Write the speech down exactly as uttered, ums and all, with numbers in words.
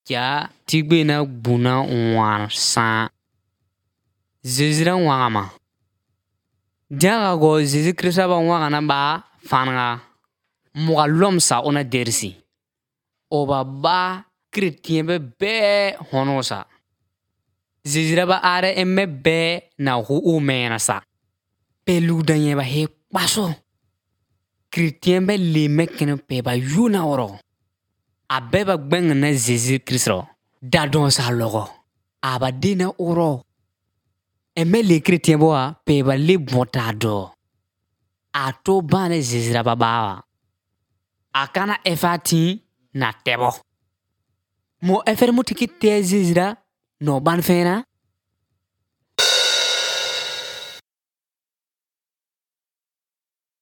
Ja tigbe na buna wan sa zezira wangama jaga go zezi krista ba wangana ba fanga muga lomsa ona dersi oba ba chrétien be be honosa zezira ba are emme be na hu umena sa pelu danye ba he paso chrétien be le mekene pe ba yuna oro abeba gbeng na zezi kristo dadon sa logo aba dina oro emme le chrétien boa pe ba le bonta do ato bane zezira baba akana efati na tebo mo efer mutiki te zezira no ban fena